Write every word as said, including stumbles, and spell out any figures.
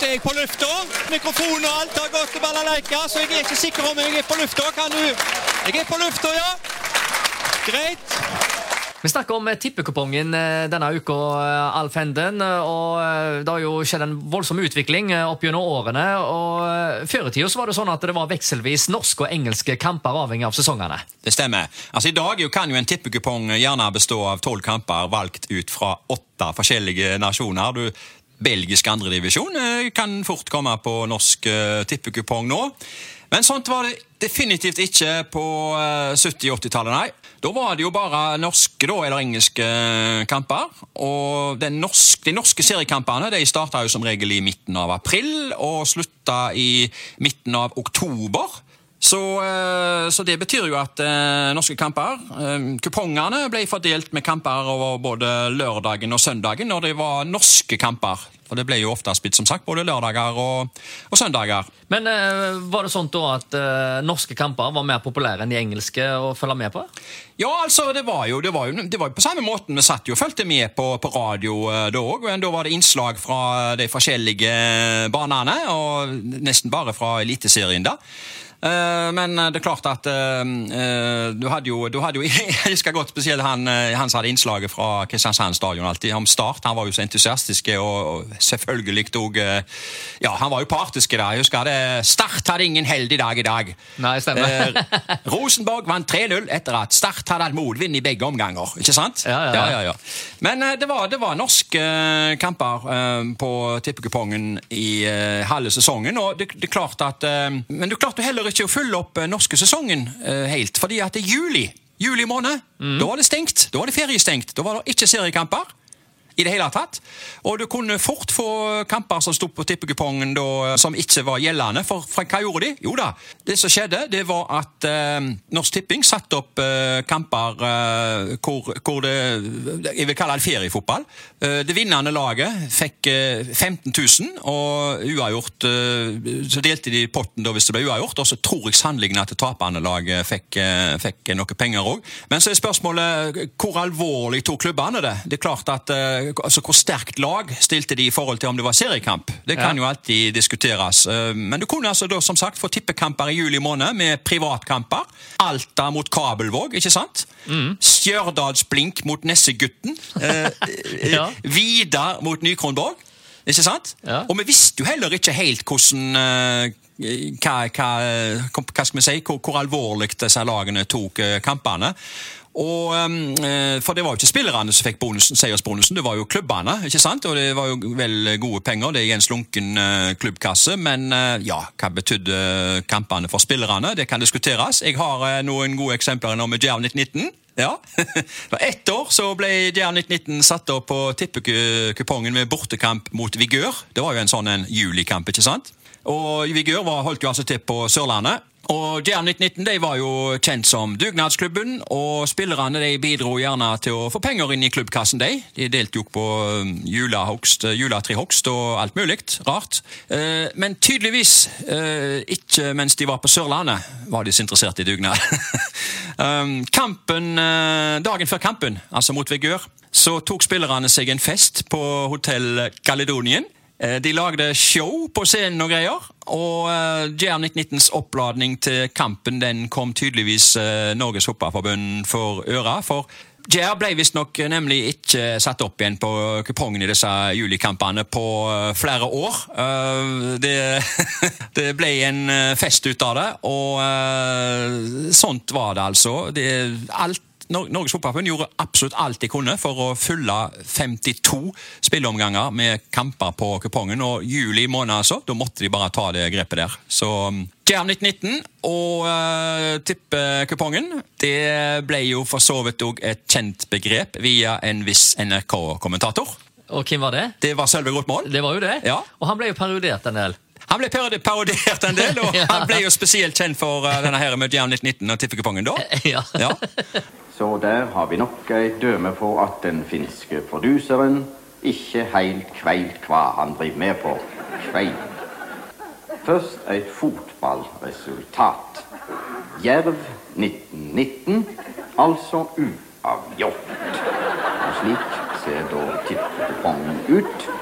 er jeg på lufta. Mikrofonen og alt har gått til balalaika, så jeg er ikke sikker om jeg er på lufta. Kan du? Jeg er på lufta, ja. Greit. Vi snakker om tippekupongen denne uka, Alf Henden, og det har jo skjedd en voldsom utvikling opp gjennom årene, og før i tiden så var det sånn at det var vekselvis norske og engelske kamper avhengig av sesongene. Det stemmer. Altså I dag kan jo en tippekupong gjerne bestå av tolv kamper valgt ut fra åtte forskjellige nasjoner. Du, belgisk andredivisjon kan fort komme på norsk tippekupong nå. Men sånt var det definitivt ikke på sytti-åtti-tallet, nei. Da var det jo bare norske da, eller engelske kamper, og den norske, de norske seriekampene de startet jo som regel i midten av april, og sluttet i midten av oktober. Så, så det betyr jo at eh, norske kamper, eh, kupongene ble fordelt med kamper over både lørdagen og søndagen når det var norske kamper. For det ble jo ofte spilt som sagt både lørdager og, og søndager. Men eh, var det sånn da at eh, norske kamper var mer populære enn de engelske å følge med på? Ja, altså det var jo, det var jo, det var jo på samme måten vi satt jo og følte med på, på radio eh, da også, men da var det innslag fra de forskjellige banene, og nesten bare fra eliteserien da. Uh, men det er klart at uh, uh, du hadde jo, du hadde jo jeg husker godt spesielt han, uh, han som hadde innslaget fra Kristiansand stadion alltid, om Start, han var jo så entusiastiske og, og selvfølgelig og, uh, ja, han var jo partiske da, jeg husker det, Start hadde ingen heldig dag i dag. Nei, stemmer. uh, Rosenborg vant tre null etter at Start hadde hatt modvind i begge omganger, ikke sant? Ja, ja, ja, ja, ja. Men uh, det, var, det var norske uh, kamper uh, på tippekupongen i uh, halve sesongen, og det, det er klart at uh, men det er klart du heller ikke å følge opp norske sesongen uh, helt, fordi at det er juli, juli måned, mm. da var det stengt, da var det feriestengt, da var det ikke seriekamper i det hele tatt, og du kunne fort få kamper som stod på tippekupongen da, som ikke var gjeldende, for, for hva gjorde de? Jo da, det som skjedde, det var at uh, Norsk Tipping satte opp uh, kamper uh, hvor, hvor det, jeg vil kalle det feriefotball. Uh, det vinnende laget fikk uh, femten tusen, og uavgjort, uh, så delte de potten da hvis det ble uavgjort, og så tror jeg sannelig at det tapende laget fikk, uh, fikk noe penger også. Men så er spørsmålet, hvor alvorlig tog klubbene det? Det er klart at uh, altså hvor sterkt lag stilte de i forhold til om det var seriekamp. Det kan ja. jo alltid diskuteres. Men du kunne altså da som sagt få tippekamper i juli måned med privatkamper. Alta mot Kabelvåg, ikke sant? Mm. Stjørdalsblink mot Nessegutten. ja. Vidar mot Nykronborg, ikke sant? Ja. Og vi visste jo heller ikke helt hvordan hva, hva, hva skal vi si, hvor, hvor alvorlig disse lagene tok kampene. Og, for det var jo ikke spillerne som fikk bonusen, seiersbonusen, det var jo klubbene, ikke sant? Og det var jo vel gode penger, det er en slunken klubbkasse, men ja, hva betydde kampene for spillerne? Det kan diskuteres. Jeg har noen gode eksempler nå med Djerv nitten nitten. Ja, for ett år så ble Djerv nitten nitten satt opp på tippekupongen med bortekamp mot Vigør. Det var jo en sånn en julikamp, ikke sant? Og Vigør var, holdt jo altså til på Sørlandet. Og Djerv nitten nitten de var jo kjent som dugnadsklubben, og spillerne de bidro gjerne til å få penger inn i klubbkassen. De De delte jo på julehogst, juletrehogst og alt mulig, rart. Men tydeligvis ikke mens de var på Sørlandet var de så interessert i dugnad. Kampen, dagen før kampen, altså mot Vigør, så tok spillerne seg en fest på Hotell Caledonien. De lagde show på scenen og greier, og uh, Djerv nitten nittens oppladning til kampen den kom tydeligvis uh, Norges Fotballforbund for øra, for Djerv ble vist nok nemlig ikke satt opp igjen på kupongen i disse julikampene på uh, flere år. Uh, det, det ble en uh, fest ut av det, og uh, sånt var det altså. Det, alt Norges Fotballforbund gjorde absolutt alt de kunne for å fylle femtito spilleomganger med kamper på kupongen, og juli måned altså, da måtte de bare ta det grepet der. Så Djerv nitten nitten og uh, tippekupongen, det ble jo for så vidt også et kjent begrep via en viss N R K-kommentator. Og hvem var det? Det var Sølve Grotmål. Det var jo det, ja. Og han ble jo parodiert en del. Han ble parodiert en del, og ja. Han ble jo spesielt kjent for uh, denne her med Djerv nitten nitten og tippekupongen da. Ja. Ja. Så der har vi nok et døme på at den finske produseren ikke helt kveilt hva han driver med på. Kveil. Først et fotballresultat. Djerv nitten nitten, altså uavgjort. Og slik ser da tippekupongen ut.